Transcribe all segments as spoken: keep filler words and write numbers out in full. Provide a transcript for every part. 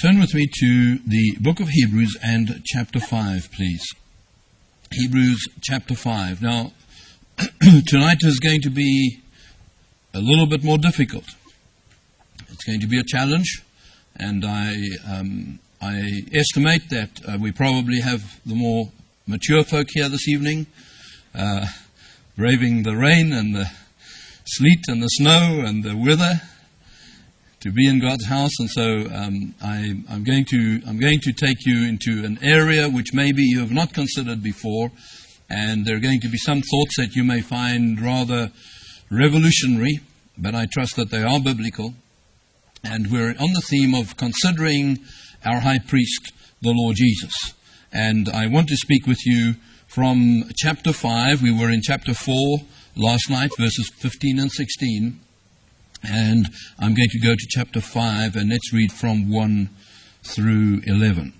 Turn with me to the book of Hebrews and chapter five, please. Hebrews chapter five. Now, tonight is going to be a little bit more difficult. It's going to be a challenge, and I um, I estimate that uh, we probably have the more mature folk here this evening, uh, braving the rain and the sleet and the snow and the weather to be in God's house. And so um, I, I'm going to I'm going to take you into an area which maybe you have not considered before, and there are going to be some thoughts that you may find rather revolutionary, but I trust that they are biblical. And we're on the theme of considering our high priest, the Lord Jesus. And I want to speak with you from chapter five. We were in chapter four last night, verses fifteen and sixteen. And I'm going to go to chapter five, and let's read from one through eleven.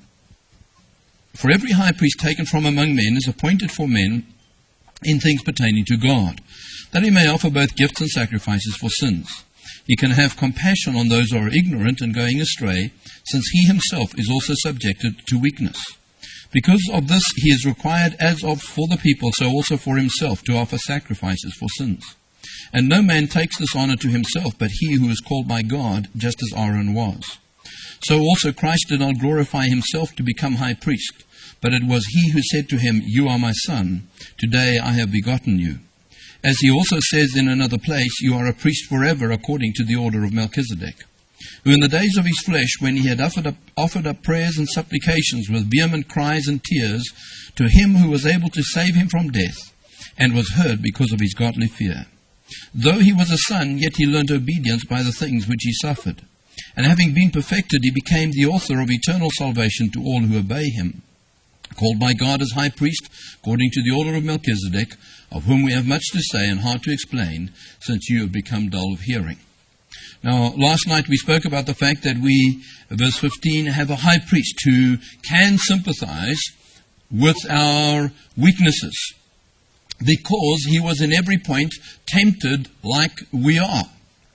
For every high priest taken from among men is appointed for men in things pertaining to God, that he may offer both gifts and sacrifices for sins. He can have compassion on those who are ignorant and going astray, since he himself is also subjected to weakness. Because of this he is required as of for the people, so also for himself, to offer sacrifices for sins. And no man takes this honor to himself, but he who is called by God, just as Aaron was. So also Christ did not glorify himself to become high priest, but it was he who said to him, "You are my son, today I have begotten you." As he also says in another place, "You are a priest forever, according to the order of Melchizedek." Who in the days of his flesh, when he had offered up, offered up prayers and supplications with vehement cries and tears to him who was able to save him from death, and was heard because of his godly fear. Though he was a son, yet he learned obedience by the things which he suffered. And having been perfected, he became the author of eternal salvation to all who obey him, called by God as high priest, according to the order of Melchizedek, of whom we have much to say and hard to explain, since you have become dull of hearing. Now, last night we spoke about the fact that we, verse fifteen, have a high priest who can sympathize with our weaknesses, because he was in every point tempted like we are.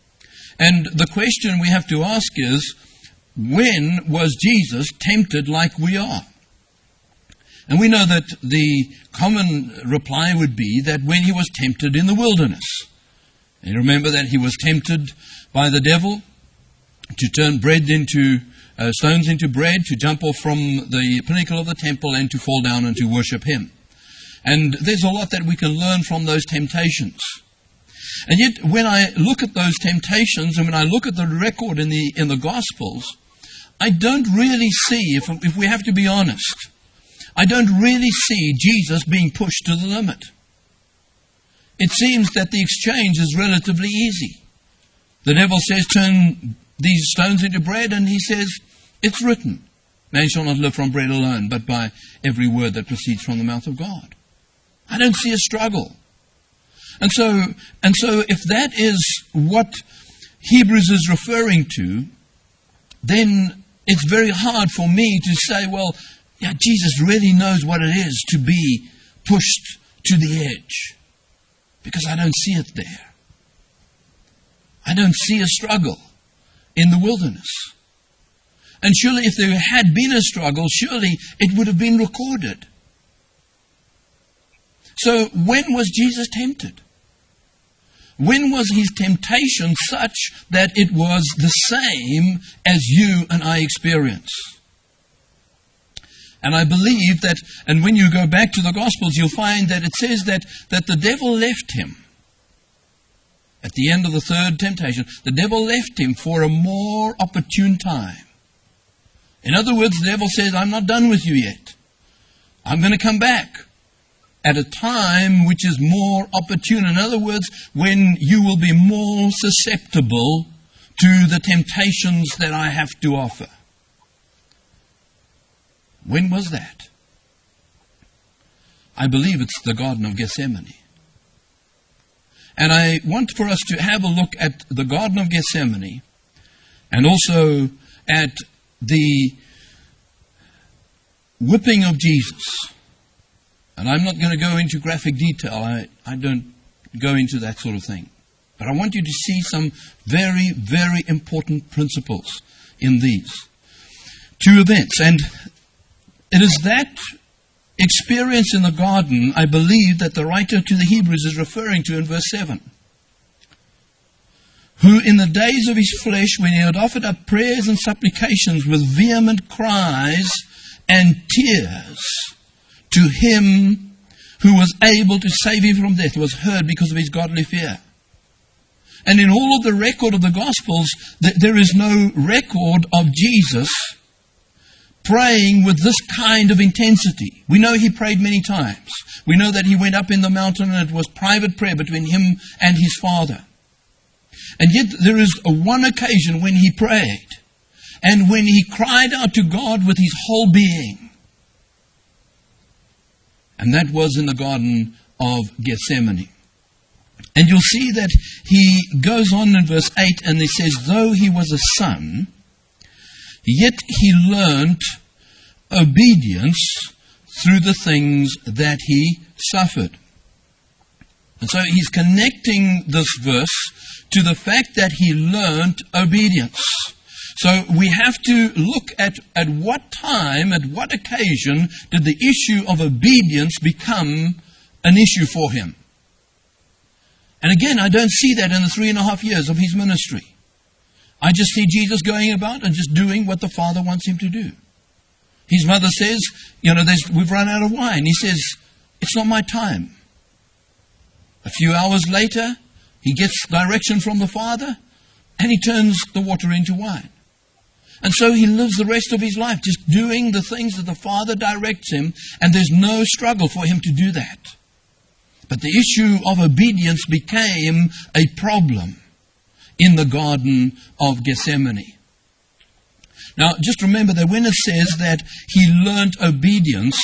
And the question we have to ask is, when was Jesus tempted like we are? And we know that the common reply would be that when he was tempted in the wilderness. And you remember that he was tempted by the devil to turn bread into, uh, stones into bread, to jump off from the pinnacle of the temple and to fall down and to worship him. And there's a lot that we can learn from those temptations. And yet, when I look at those temptations, and when I look at the record in the in the Gospels, I don't really see, if, if we have to be honest, I don't really see Jesus being pushed to the limit. It seems that the exchange is relatively easy. The devil says, "Turn these stones into bread," and he says, "It's written, man shall not live from bread alone, but by every word that proceeds from the mouth of God." I don't see a struggle. And so, and so if that is what Hebrews is referring to, then it's very hard for me to say, well, yeah, Jesus really knows what it is to be pushed to the edge, because I don't see it there. I don't see a struggle in the wilderness. And surely if there had been a struggle, surely it would have been recorded. So when was Jesus tempted? When was his temptation such that it was the same as you and I experience? And I believe that, and when you go back to the Gospels, you'll find that it says that, that the devil left him. At the end of the third temptation, the devil left him for a more opportune time. In other words, the devil says, "I'm not done with you yet. I'm going to come back at a time which is more opportune." In other words, when you will be more susceptible to the temptations that I have to offer. When was that? I believe it's the Garden of Gethsemane. And I want for us to have a look at the Garden of Gethsemane, and also at the whipping of Jesus. And I'm not going to go into graphic detail. I, I don't go into that sort of thing. But I want you to see some very, very important principles in these. two events. And it is that experience in the garden, I believe, that the writer to the Hebrews is referring to in verse seven. Who in the days of his flesh, when he had offered up prayers and supplications with vehement cries and tears to him who was able to save him from death, was heard because of his godly fear. And in all of the record of the Gospels, th- there is no record of Jesus praying with this kind of intensity. We know he prayed many times. We know that he went up in the mountain and it was private prayer between him and his Father. And yet there is a one occasion when he prayed and when he cried out to God with his whole being. And that was in the Garden of Gethsemane. And you'll see that he goes on in verse eight and he says, though he was a son, yet he learnt obedience through the things that he suffered. And so he's connecting this verse to the fact that he learnt obedience. So we have to look at at what time, at what occasion did the issue of obedience become an issue for him. And again, I don't see that in the three and a half years of his ministry. I just see Jesus going about and just doing what the Father wants him to do. His mother says, you know, there's, we've run out of wine. He says, it's not my time. A few hours later, he gets direction from the Father and he turns the water into wine. And so he lives the rest of his life just doing the things that the Father directs him, and there's no struggle for him to do that. But the issue of obedience became a problem in the Garden of Gethsemane. Now, just remember that when it says that he learnt obedience,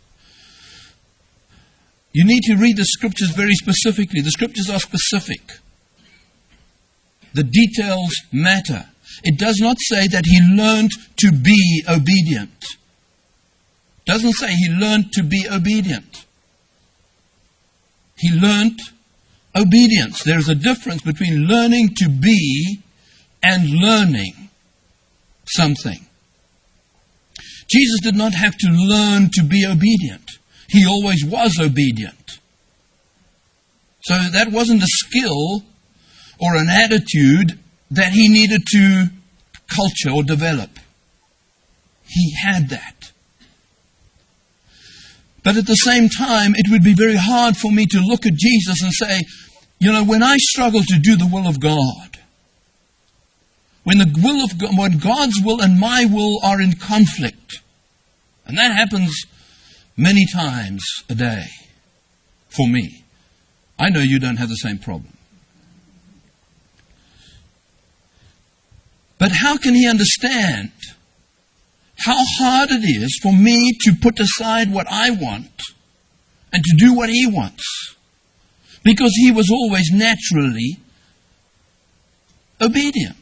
you need to read the scriptures very specifically. The scriptures are specific. The details matter. It does not say that he learned to be obedient. It doesn't say he learned to be obedient. He learned obedience. There's a difference between learning to be and learning something. Jesus did not have to learn to be obedient. He always was obedient. So that wasn't a skill or an attitude that he needed to culture or develop. He had that. But at the same time, it would be very hard for me to look at Jesus and say, you know, when I struggle to do the will of God, when the will of God, when God's will and my will are in conflict, and that happens many times a day for me. I know you don't have the same problem. But how can he understand how hard it is for me to put aside what I want and to do what he wants? Because he was always naturally obedient.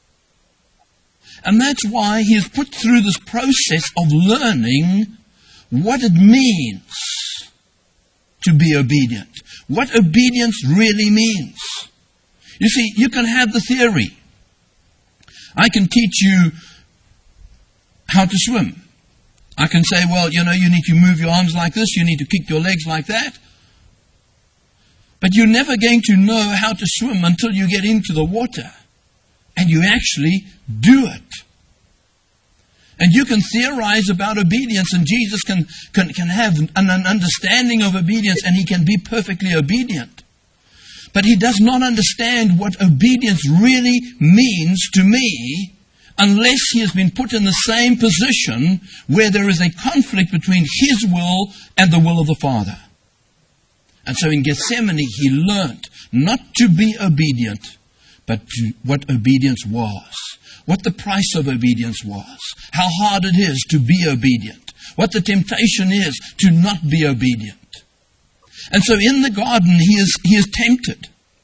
And that's why he is put through this process of learning what it means to be obedient. What obedience really means. You see, you can have the theory. I can teach you how to swim. I can say, well, you know, you need to move your arms like this, you need to kick your legs like that. But you're never going to know how to swim until you get into the water and you actually do it. And you can theorize about obedience, and Jesus can, can, can have an, an understanding of obedience, and he can be perfectly obedient. But he does not understand what obedience really means to me unless he has been put in the same position where there is a conflict between his will and the will of the Father. And so in Gethsemane, he learned not to be obedient, but to what obedience was. What the price of obedience was. How hard it is to be obedient. What the temptation is to not be obedient. And so in the garden, he is, he is tempted.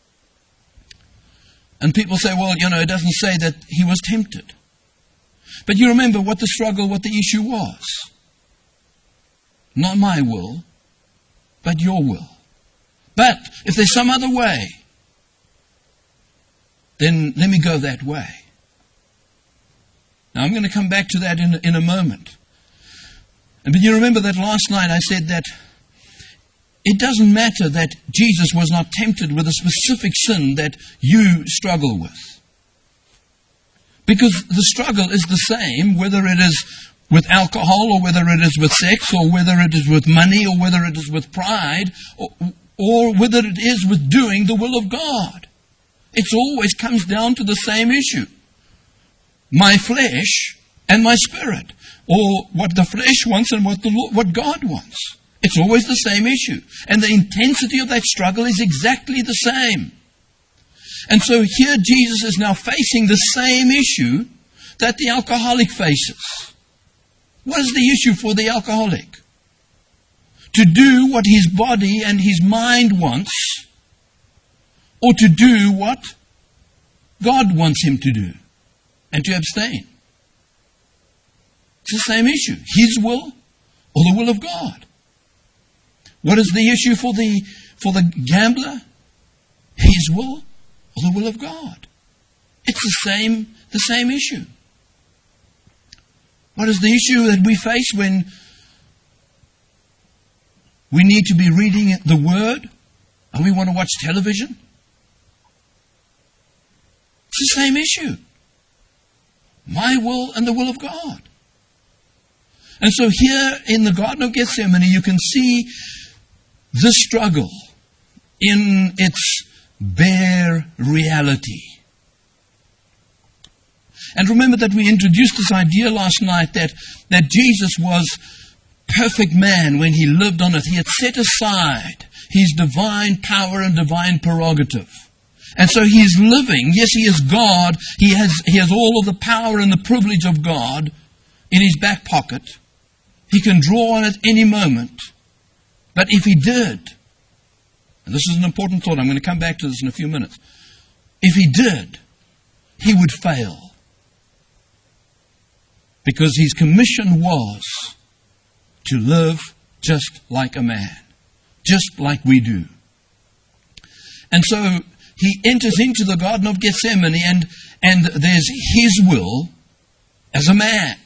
And people say, well, you know, it doesn't say that he was tempted. But you remember what the struggle, what the issue was. Not my will, but your will. But if there's some other way, then let me go that way. Now I'm going to come back to that in, in a moment. And but you remember that last night I said that it doesn't matter that Jesus was not tempted with a specific sin that you struggle with. Because the struggle is the same, whether it is with alcohol, or whether it is with sex, or whether it is with money, or whether it is with pride, or, or whether it is with doing the will of God. It always comes down to the same issue. My flesh and my spirit. Or what the flesh wants and what, the, what God wants. It's always the same issue. And the intensity of that struggle is exactly the same. And so here Jesus is now facing the same issue that the alcoholic faces. What is the issue for the alcoholic? To do what his body and his mind wants, or to do what God wants him to do, and to abstain. It's the same issue. His will or the will of God. What is the issue for the for the gambler? His will or the will of God. It's the same the same issue. What is the issue that we face when we need to be reading the Word and we want to watch television? It's the same issue. My will and the will of God. And so here in the Garden of Gethsemane, you can see the struggle in its bare reality. And remember that we introduced this idea last night that, that Jesus was perfect man when he lived on earth. He had set aside his divine power and divine prerogative. And so he is living. Yes, he is God. He has, he has all of the power and the privilege of God in his back pocket. He can draw on it any moment. But if he did, and this is an important thought, I'm going to come back to this in a few minutes. If he did, he would fail. Because his commission was to live just like a man. Just like we do. And so he enters into the Garden of Gethsemane and, and there's his will as a man.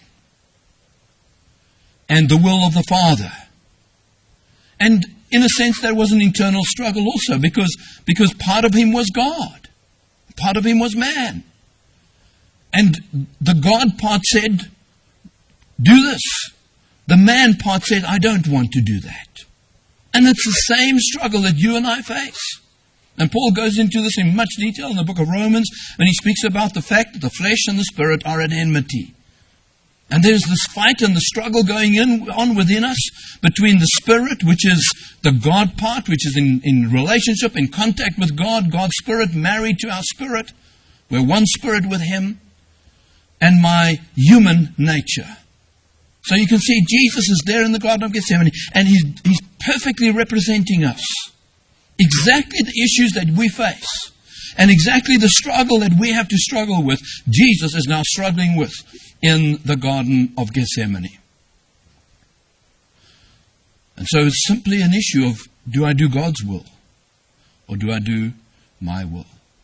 And the will of the Father. And in a sense there was an internal struggle also because, because part of him was God. Part of him was man. And the God part said, do this. The man part said, I don't want to do that. And it's the same struggle that you and I face. And Paul goes into this in much detail in the book of Romans when he speaks about the fact that the flesh and the spirit are at enmity. And there's this fight and the struggle going in, on within us between the spirit, which is the God part, which is in, in relationship, in contact with God, God's spirit married to our spirit. We're one spirit with him. And my human nature. So you can see Jesus is there in the Garden of Gethsemane and he's, he's perfectly representing us. Exactly the issues that we face. And exactly the struggle that we have to struggle with, Jesus is now struggling with in the Garden of Gethsemane. And so it's simply an issue of, do I do God's will? Or do I do my will?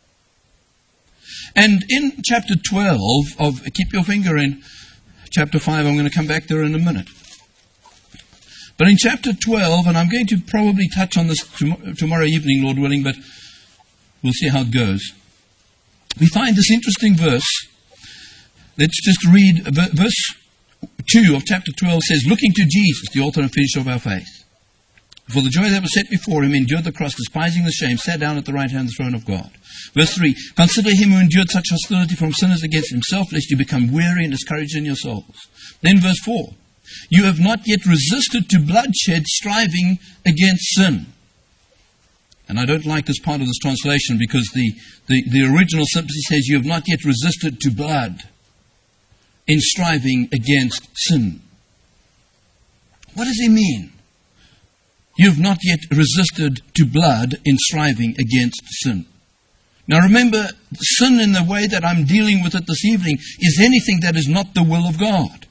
And in chapter twelve of, keep your finger in chapter five, I'm going to come back there in a minute. But in chapter twelve, and I'm going to probably touch on this tom- tomorrow evening, Lord willing, but we'll see how it goes. We find this interesting verse. Let's just read verse two of chapter twelve says, looking to Jesus, the author and finisher of our faith. For the joy that was set before him, endured the cross, despising the shame, sat down at the right hand of the throne of God. Verse three, consider him who endured such hostility from sinners against himself, lest you become weary and discouraged in your souls. Then verse four, you have not yet resisted to bloodshed, striving against sin. And I don't like this part of this translation because the, the, the original simply says, you have not yet resisted to blood in striving against sin. What does he mean? You have not yet resisted to blood in striving against sin. Now remember, sin in the way that I'm dealing with it this evening is anything that is not the will of God.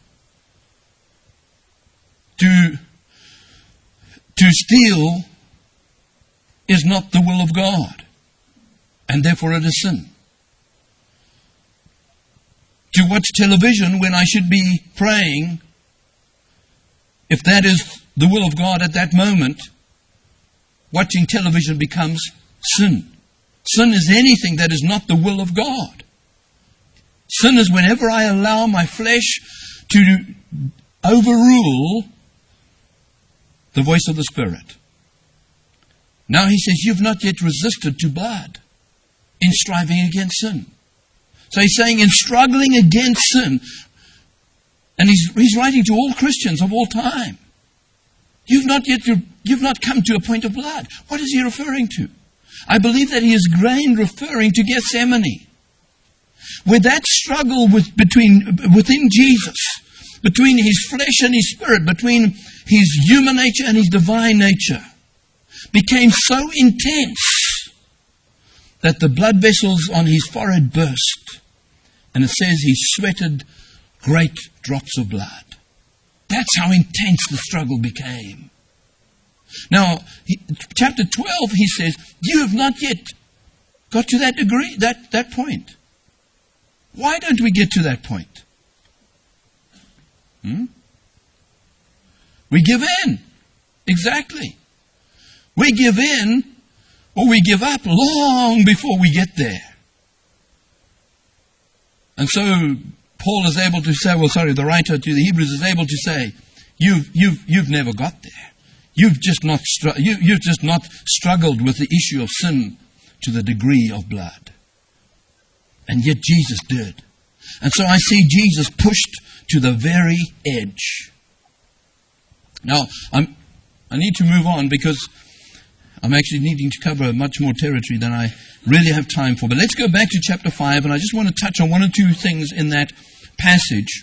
To, to steal is not the will of God, and therefore it is sin. to watch television when I should be praying, if that is the will of God at that moment, watching television becomes sin. Sin is anything that is not the will of God. Sin is whenever I allow my flesh to overrule the voice of the Spirit. Now he says, you've not yet resisted to blood in striving against sin. So he's saying in struggling against sin, and he's, he's writing to all Christians of all time, you've not yet, you've not come to a point of blood. What is he referring to? I believe that he is again referring to Gethsemane, where that struggle with, between, within Jesus, between his flesh and his spirit, between his human nature and his divine nature, became so intense that the blood vessels on his forehead burst. And it says he sweated great drops of blood. That's how intense the struggle became. Now, he, chapter twelve, he says, you have not yet got to that degree, that, that point. Why don't we get to that point? Hmm? We give in. Exactly. We give in or we give up long before we get there. And so Paul is able to say, well, sorry, the writer to the Hebrews is able to say, you've, you've, you've never got there. You've just not, str- you, you've just not struggled with the issue of sin to the degree of blood. And yet Jesus did. And so I see Jesus pushed to the very edge. Now, I'm, I need to move on because I'm actually needing to cover much more territory than I really have time for. But let's go back to chapter five, and I just want to touch on one or two things in that passage.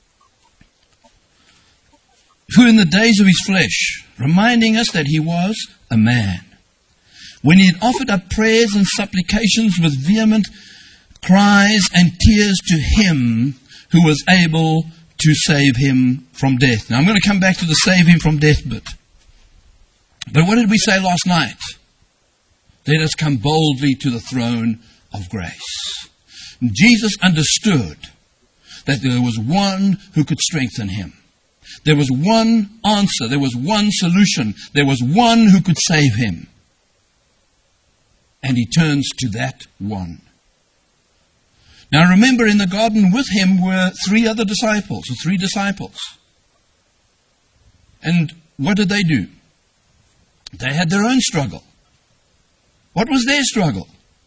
Who in the days of his flesh, reminding us that he was a man, when he had offered up prayers and supplications with vehement cries and tears to him who was able to save him from death. Now I'm going to come back to the save him from death bit. But what did we say last night? Let us come boldly to the throne of grace. And Jesus understood that there was one who could strengthen him. There was one answer. There was one solution. There was one who could save him. And he turns to that one. Now remember, in the garden with him were three other disciples, or three disciples. And what did they do? They had their own struggle. What was their struggle?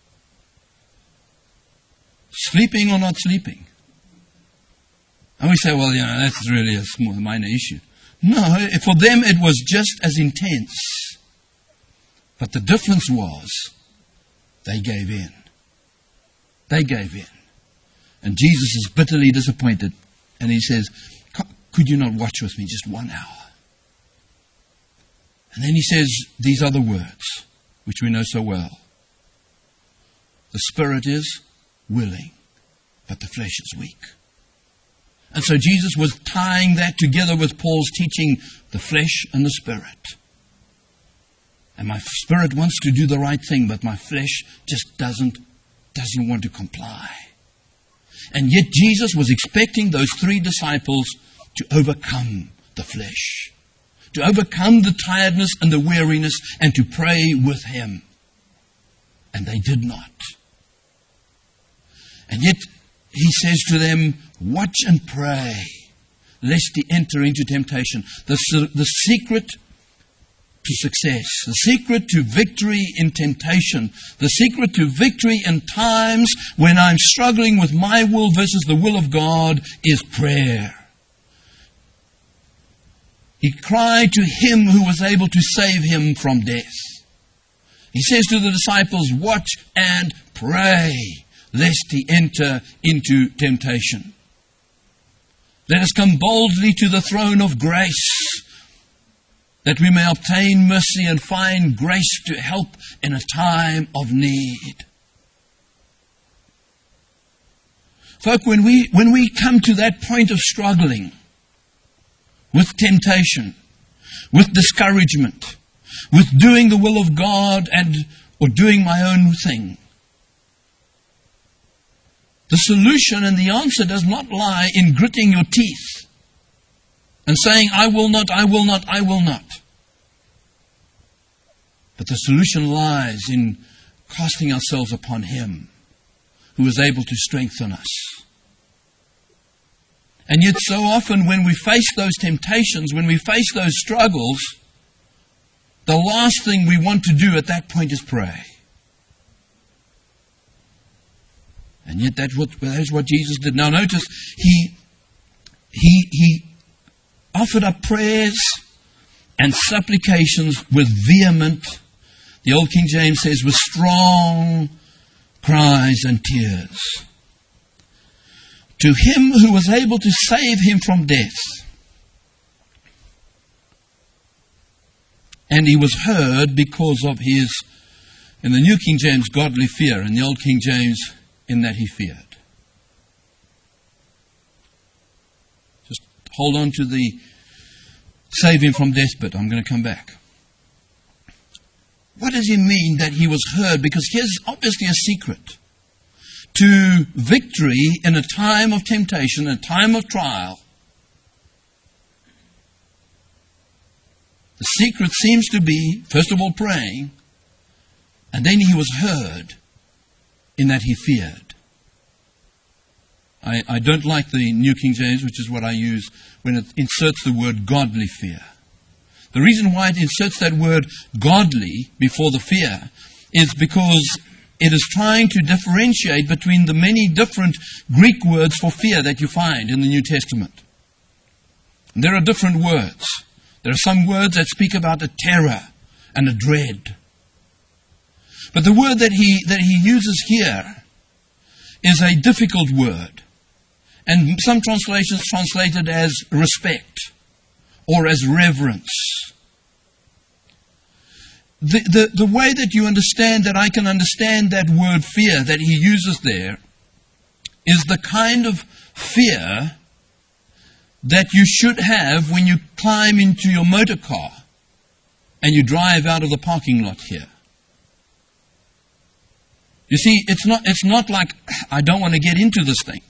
Sleeping or not sleeping? And we say, well, you know, that's really a small, minor issue. No, for them it was just as intense. But the difference was, they gave in. They gave in. And Jesus is bitterly disappointed. And he says, could you not watch with me just one hour? And then he says these other words, which we know so well. The spirit is willing, but the flesh is weak. And so Jesus was tying that together with Paul's teaching, the flesh and the spirit. And my spirit wants to do the right thing, but my flesh just doesn't, doesn't want to comply. And yet Jesus was expecting those three disciples to overcome the flesh, to overcome the tiredness and the weariness, and to pray with him. And they did not. And yet he says to them, watch and pray, lest ye enter into temptation. The, the secret to success, the secret to victory in temptation, the secret to victory in times when I'm struggling with my will versus the will of God is prayer. He cried to him who was able to save him from death. He says to the disciples, watch and pray, lest he enter into temptation. Let us come boldly to the throne of grace, that we may obtain mercy and find grace to help in a time of need. Folk, when we, when we come to that point of struggling with temptation, with discouragement, with doing the will of God and or doing my own thing, The solution and the answer does not lie in gritting your teeth and saying, I will not, I will not, I will not. But the solution lies in casting ourselves upon Him who is able to strengthen us. And yet so often when we face those temptations, when we face those struggles, the last thing we want to do at that point is pray. And yet that's what, that's what Jesus did. Now notice, He, he, he offered up prayers and supplications with vehement, the Old King James says, with strong cries and tears, to Him who was able to save him from death. And He was heard because of his, in the New King James, godly fear, in the Old King James, in that he feared. Just hold on to the save him from death bit. I'm going to come back. What does He mean that He was heard? Because here's obviously a secret to victory in a time of temptation, a time of trial. The secret seems to be, first of all, praying, and then He was heard in that he feared. I, I don't like the New King James, which is what I use when it inserts the word godly fear. The reason why it inserts that word godly before the fear is because it is trying to differentiate between the many different Greek words for fear that you find in the New Testament. And there are different words. There are some words that speak about a terror and a dread. But the word that he, that he uses here is a difficult word. And some translations translate it as respect or as reverence. The, the, the way that you understand that I can understand that word fear that he uses there is the kind of fear that you should have when you climb into your motor car and you drive out of the parking lot here. You see, it's not, it's not like, I don't want to get into this thing.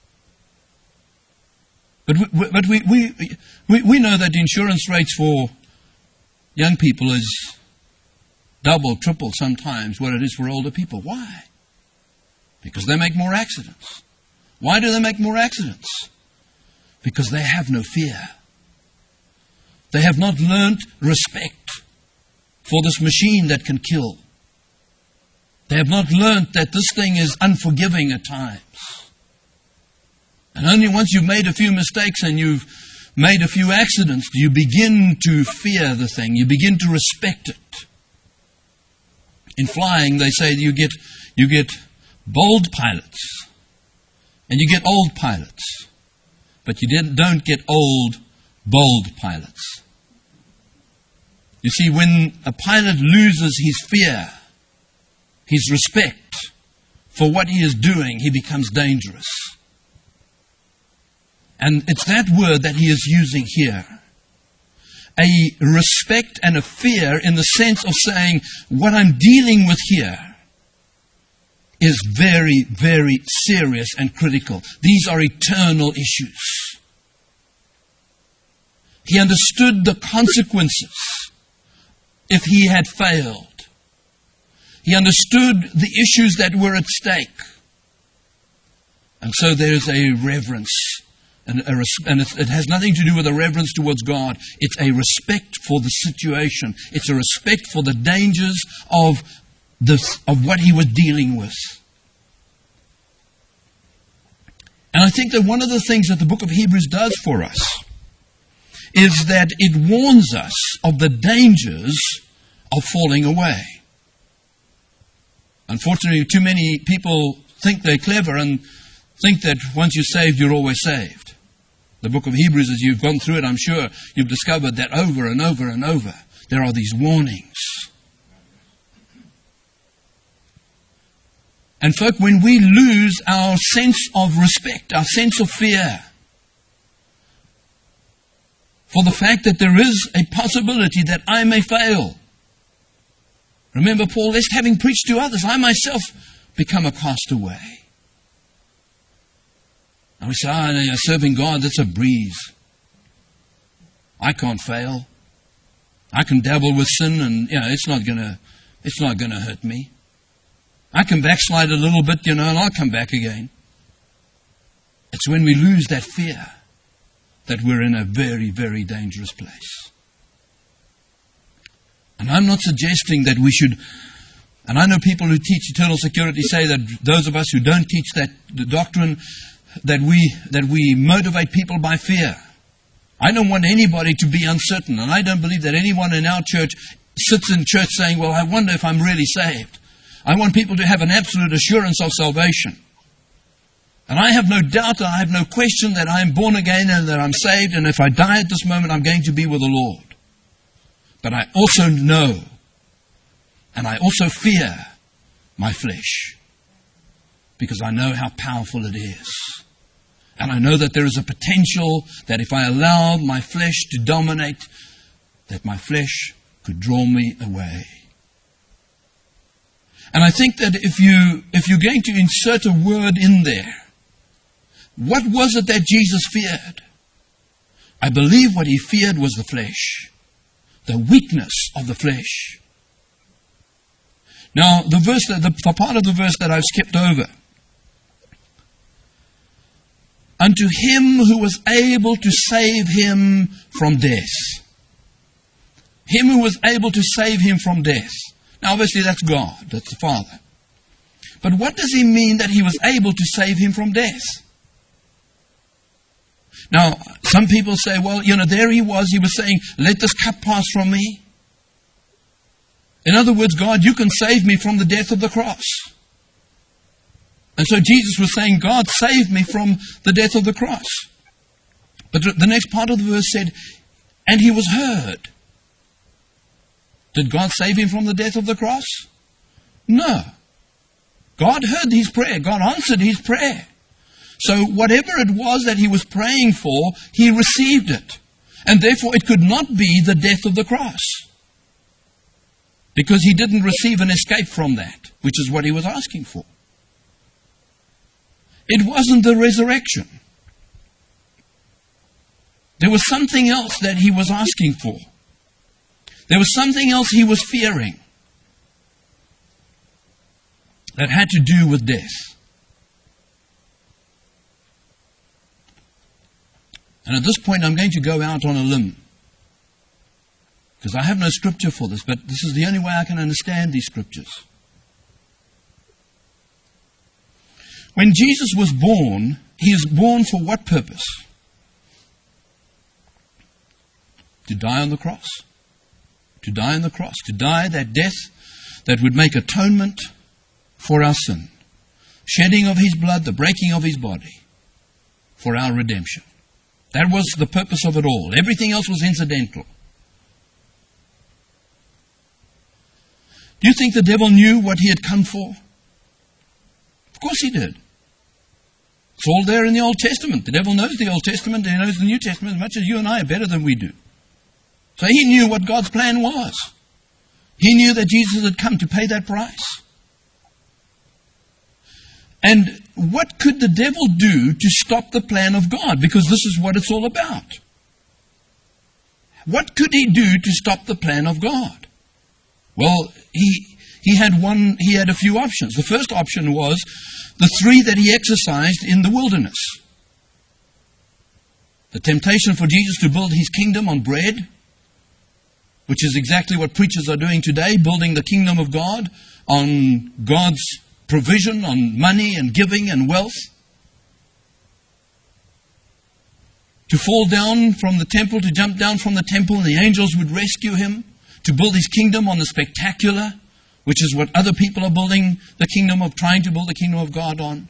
But we, but we, we, we, we know that insurance rates for young people is double, triple sometimes what it is for older people. Why? Because they make more accidents. Why do they make more accidents? Because they have no fear. They have not learnt respect for this machine that can kill. They have not learnt that this thing is unforgiving at times. And only once you've made a few mistakes and you've made a few accidents do you begin to fear the thing. You begin to respect it. In flying, they say you get you get bold pilots and you get old pilots, but you didn't, don't get old, bold pilots. You see, when a pilot loses his fear, his respect for what he is doing, he becomes dangerous. And it's that word that he is using here. A respect and a fear in the sense of saying, what I'm dealing with here is very, very serious and critical. These are eternal issues. He understood the consequences if he had failed. He understood the issues that were at stake. And so there is a reverence. And, a res- and it's, it has nothing to do with a reverence towards God. It's a respect for the situation. It's a respect for the dangers of, this, of what he was dealing with. And I think that one of the things that the book of Hebrews does for us is that it warns us of the dangers of falling away. Unfortunately, too many people think they're clever and think that once you're saved, you're always saved. The book of Hebrews, as you've gone through it, I'm sure you've discovered that over and over and over, there are these warnings. And folk, when we lose our sense of respect, our sense of fear, for the fact that there is a possibility that I may fail. Remember Paul, lest having preached to others, I myself become a castaway. And we say, oh, no, serving God, that's a breeze. I can't fail. I can dabble with sin and, you know, it's not going to, it's not going to hurt me. I can backslide a little bit, you know, and I'll come back again. It's when we lose that fear that we're in a very, very dangerous place. And I'm not suggesting that we should, and I know people who teach eternal security say that those of us who don't teach that the doctrine, that we that we motivate people by fear. I don't want anybody to be uncertain, and I don't believe that anyone in our church sits in church saying, well, I wonder if I'm really saved. I want people to have an absolute assurance of salvation. And I have no doubt, and I have no question that I am born again and that I'm saved, and if I die at this moment, I'm going to be with the Lord. But I also know, and I also fear my flesh, because I know how powerful it is. And I know that there is a potential that if I allow my flesh to dominate, that my flesh could draw me away. And I think that if you, if you're going to insert a word in there, what was it that Jesus feared? I believe what he feared was the flesh. The weakness of the flesh. Now, the verse, that, the part of the verse that I've skipped over. Unto him who was able to save him from death. Him who was able to save him from death. Now, obviously, that's God. That's the Father. But what does he mean that he was able to save him from death? Now, some people say, well, you know, there he was. He was saying, let this cup pass from me. In other words, God, you can save me from the death of the cross. And so Jesus was saying, God, save me from the death of the cross. But the next part of the verse said, and he was heard. Did God save him from the death of the cross? No. God heard his prayer. God answered his prayer. So whatever it was that he was praying for, he received it. And therefore it could not be the death of the cross. Because he didn't receive an escape from that, which is what he was asking for. It wasn't the resurrection. There was something else that he was asking for. There was something else he was fearing that had to do with death. And at this point, I'm going to go out on a limb. Because I have no scripture for this, but this is the only way I can understand these scriptures. When Jesus was born, he was born for what purpose? To die on the cross. To die on the cross. To die that death that would make atonement for our sin. Shedding of his blood, the breaking of his body for our redemption. That was the purpose of it all. Everything else was incidental. Do you think the devil knew what he had come for? Of course he did. It's all there in the Old Testament. The devil knows the Old Testament and he knows the New Testament as much as you and I are better than we do. So he knew what God's plan was. He knew that Jesus had come to pay that price. And what could the devil do to stop the plan of God? Because this is what it's all about. What could he do to stop the plan of God? Well, he he had one. He had a few options. The first option was the three that he exercised in the wilderness. The temptation for Jesus to build his kingdom on bread, which is exactly what preachers are doing today, building the kingdom of God on God's provision, on money and giving and wealth. To fall down from the temple, to jump down from the temple, and the angels would rescue him. To build his kingdom on the spectacular, which is what other people are building the kingdom of, trying to build the kingdom of God on.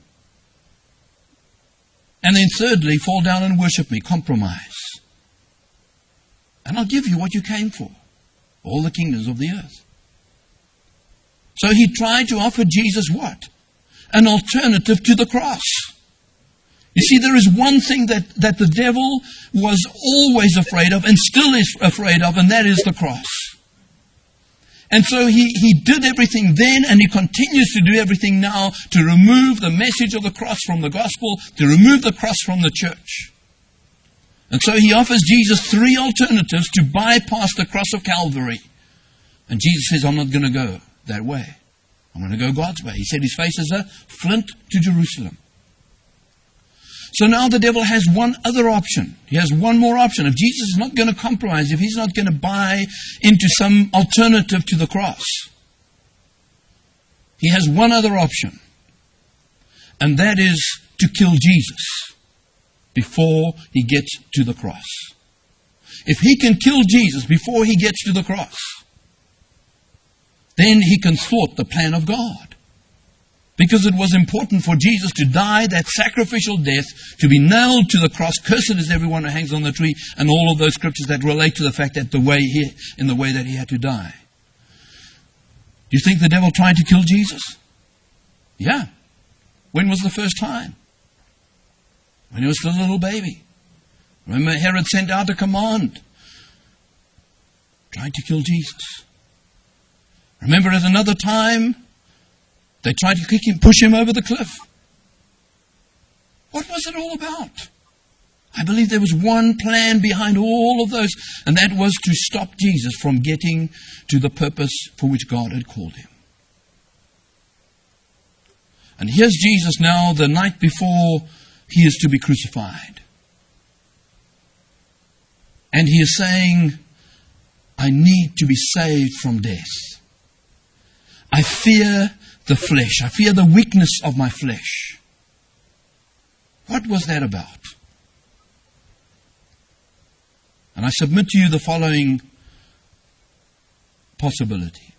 And then thirdly, fall down and worship me, compromise. And I'll give you what you came for, all the kingdoms of the earth. So he tried to offer Jesus what? An alternative to the cross. You see, there is one thing that, that the devil was always afraid of and still is afraid of, and that is the cross. And so he, he did everything then, and he continues to do everything now to remove the message of the cross from the gospel, to remove the cross from the church. And so he offers Jesus three alternatives to bypass the cross of Calvary. And Jesus says, I'm not going to go that way. I'm going to go God's way. He said his face is a flint to Jerusalem. So now the devil has one other option. He has one more option. If Jesus is not going to compromise, if he's not going to buy into some alternative to the cross, he has one other option. And that is to kill Jesus before he gets to the cross. If he can kill Jesus before he gets to the cross, then he can thwart the plan of God. Because it was important for Jesus to die that sacrificial death, to be nailed to the cross. Cursed is everyone who hangs on the tree, and all of those scriptures that relate to the fact that the way he, in the way that he had to die. Do you think the devil tried to kill Jesus? Yeah. When was the first time? When he was still a little baby. Remember, Herod sent out a command, trying to kill Jesus. Remember, at another time, they tried to kick him, push him over the cliff. What was it all about? I believe there was one plan behind all of those, and that was to stop Jesus from getting to the purpose for which God had called him. And here's Jesus now, the night before he is to be crucified. And he is saying, I need to be saved from death. I fear the flesh. I fear the weakness of my flesh. What was that about? And I submit to you the following possibility.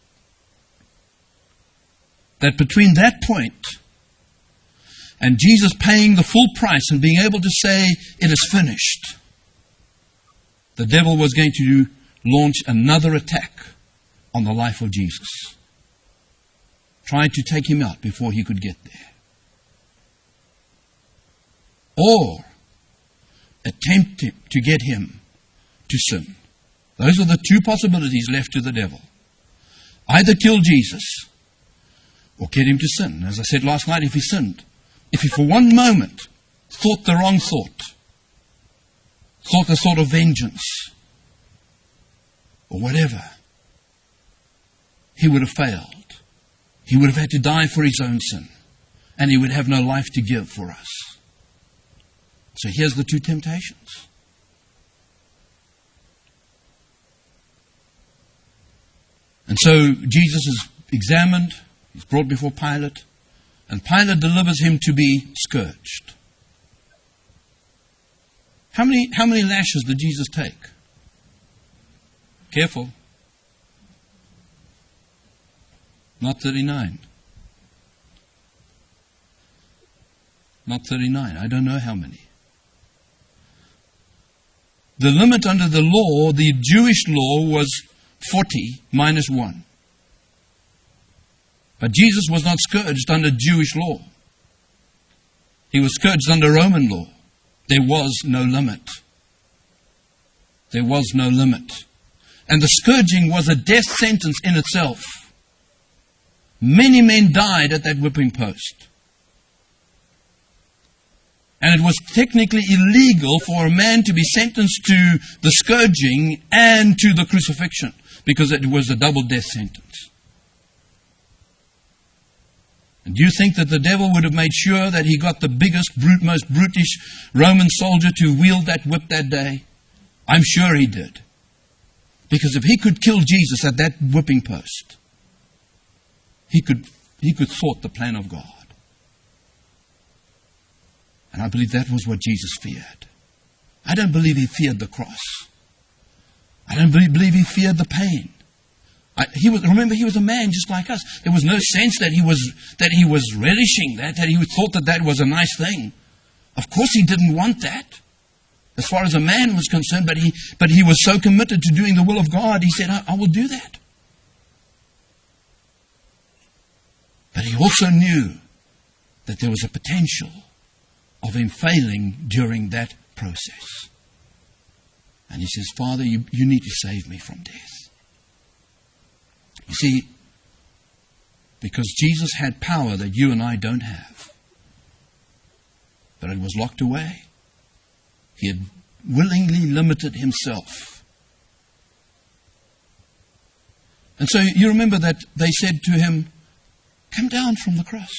That between that point and Jesus paying the full price and being able to say, it is finished, the devil was going to launch another attack on the life of Jesus, trying to take him out before he could get there. Or attempt to get him to sin. Those are the two possibilities left to the devil. Either kill Jesus or get him to sin. As I said last night, if he sinned, if he for one moment thought the wrong thought, thought a sort of vengeance or whatever, he would have failed. He would have had to die for his own sin, and he would have no life to give for us. So here's the two temptations. And so Jesus is examined, he's brought before Pilate, and Pilate delivers him to be scourged. How many, how many lashes did Jesus take? Careful. Not thirty-nine. Not thirty-nine. I don't know how many. The limit under the law, the Jewish law, was forty minus one. But Jesus was not scourged under Jewish law. He was scourged under Roman law. There was no limit. There was no limit. And the scourging was a death sentence in itself. Many men died at that whipping post. And it was technically illegal for a man to be sentenced to the scourging and to the crucifixion, because it was a double death sentence. And do you think that the devil would have made sure that he got the biggest, brute, most brutish Roman soldier to wield that whip that day? I'm sure he did. Because if he could kill Jesus at that whipping post, he could, he could thwart the plan of God. And I believe that was what Jesus feared. I don't believe he feared the cross. I don't believe he feared the pain. I, he was, remember, he was a man just like us. There was no sense that he was that he was relishing that, that he thought that that was a nice thing. Of course he didn't want that, as far as a man was concerned, but he, but he was so committed to doing the will of God, he said, I, I will do that. But he also knew that there was a potential of him failing during that process. And he says, Father, you, you need to save me from death. You see, because Jesus had power that you and I don't have. But it was locked away. He had willingly limited himself. And so you remember that they said to him, come down from the cross.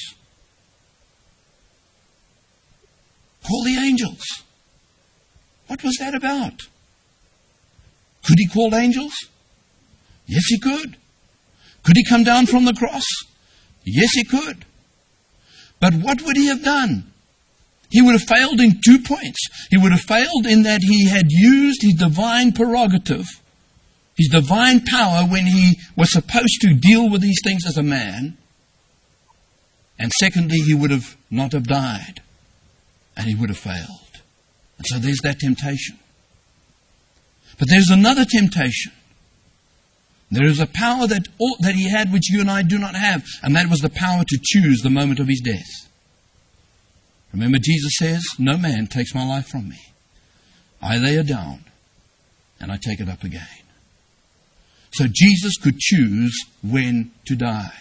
Call the angels. What was that about? Could he call angels? Yes, he could. Could he come down from the cross? Yes, he could. But what would he have done? He would have failed in two points. He would have failed in that he had used his divine prerogative, his divine power when he was supposed to deal with these things as a man. And secondly, he would have not have died. And he would have failed. And so there's that temptation. But there's another temptation. There is a power that all, that he had which you and I do not have. And that was the power to choose the moment of his death. Remember, Jesus says, no man takes my life from me. I lay it down and I take it up again. So Jesus could choose when to die.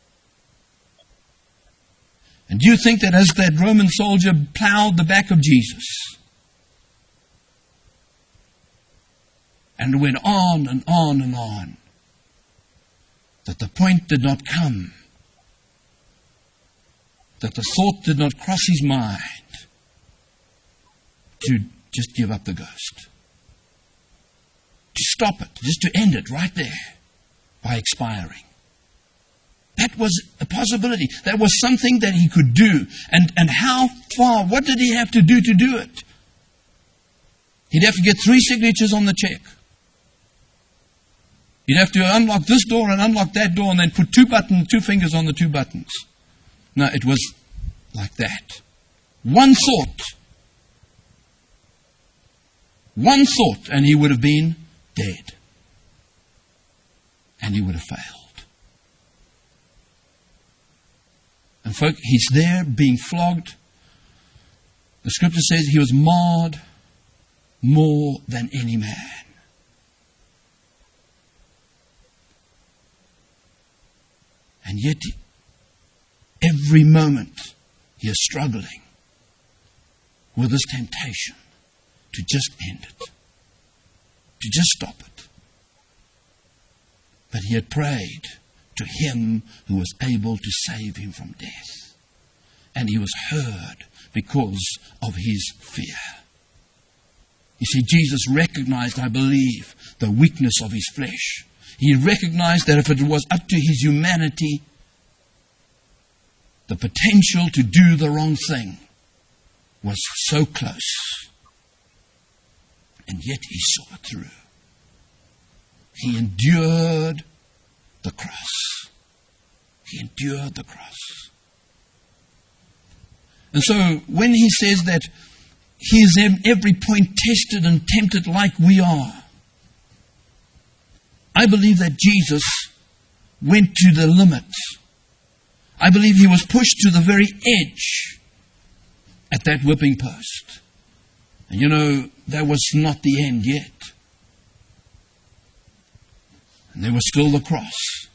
And do you think that as that Roman soldier plowed the back of Jesus and went on and on and on, that the point did not come, that the thought did not cross his mind to just give up the ghost, to stop it, just to end it right there by expiring? That was a possibility. That was something that he could do. And, and how far, what did he have to do to do it? He'd have to get three signatures on the check. He'd have to unlock this door and unlock that door and then put two buttons, two fingers on the two buttons. No, it was like that. One thought. One thought and he would have been dead. And he would have failed. And folk, he's there being flogged. The scripture says he was marred more than any man. And yet, every moment, he is struggling with this temptation to just end it, to just stop it. But he had prayed to him who was able to save him from death. And he was heard because of his fear. You see, Jesus recognized, I believe, the weakness of his flesh. He recognized that if it was up to his humanity, the potential to do the wrong thing was so close. And yet he saw it through. He endured the cross. He endured the cross. And so when he says that he is in every point tested and tempted like we are, I believe that Jesus went to the limit. I believe he was pushed to the very edge at that whipping post. And you know, that was not the end yet. And there was still the cross.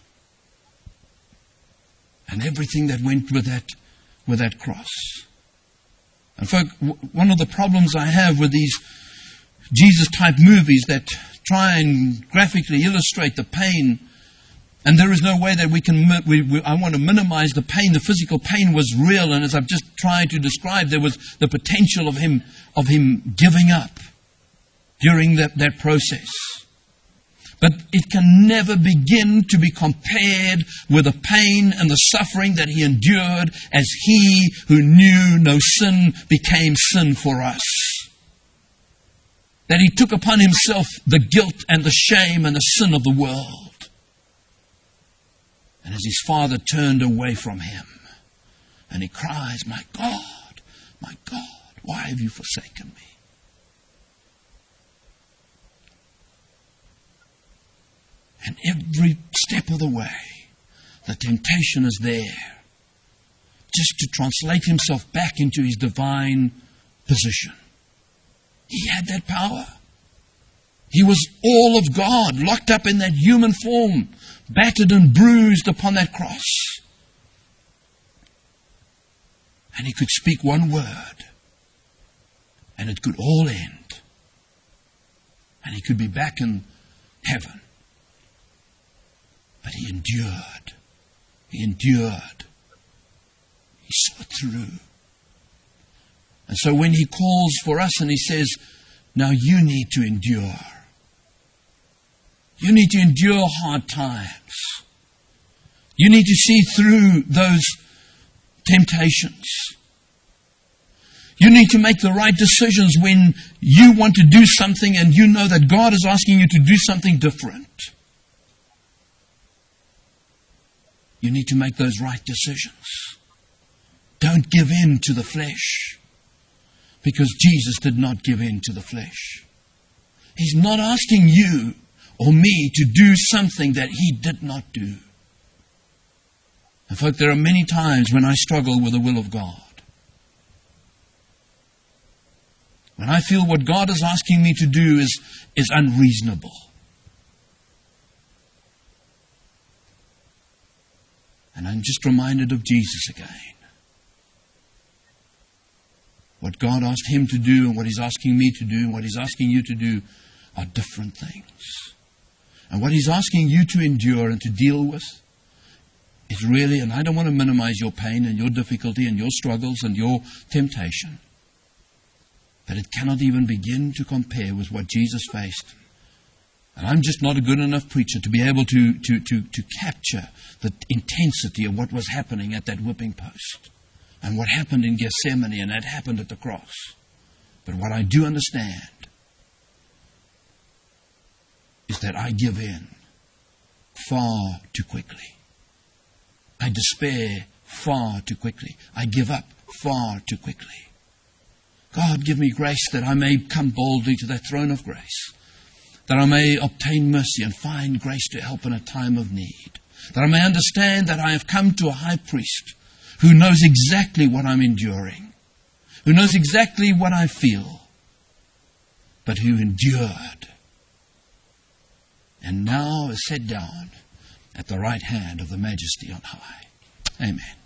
And everything that went with that, with that cross. And folk, one of the problems I have with these Jesus-type movies that try and graphically illustrate the pain, and there is no way that we can, we, we, I want to minimize the pain. The physical pain was real, and as I've just tried to describe, there was the potential of him, of him giving up during that, that process. But it can never begin to be compared with the pain and the suffering that he endured as he who knew no sin became sin for us. That he took upon himself the guilt and the shame and the sin of the world. And as his father turned away from him, and he cries, "My God, my God, why have you forsaken me?" And every step of the way, the temptation is there, just to translate himself back into his divine position. He had that power. He was all of God, locked up in that human form, battered and bruised upon that cross. And he could speak one word, and it could all end. And he could be back in heaven. But he endured. He endured. He saw it through. And so when he calls for us and he says, now you need to endure. You need to endure hard times. You need to see through those temptations. You need to make the right decisions when you want to do something and you know that God is asking you to do something different. You need to make those right decisions. Don't give in to the flesh. Because Jesus did not give in to the flesh. He's not asking you or me to do something that He did not do. In fact, there are many times when I struggle with the will of God. When I feel what God is asking me to do is, is unreasonable. And I'm just reminded of Jesus again. What God asked Him to do and what He's asking me to do and what He's asking you to do are different things. And what He's asking you to endure and to deal with is really, and I don't want to minimize your pain and your difficulty and your struggles and your temptation, but it cannot even begin to compare with what Jesus faced. And I'm just not a good enough preacher to be able to, to, to, to capture the intensity of what was happening at that whipping post. And what happened in Gethsemane, and that happened at the cross. But what I do understand is that I give in far too quickly. I despair far too quickly. I give up far too quickly. God, give me grace that I may come boldly to that throne of grace, that I may obtain mercy and find grace to help in a time of need, that I may understand that I have come to a high priest who knows exactly what I'm enduring, who knows exactly what I feel, but who endured and now is set down at the right hand of the Majesty on high. Amen.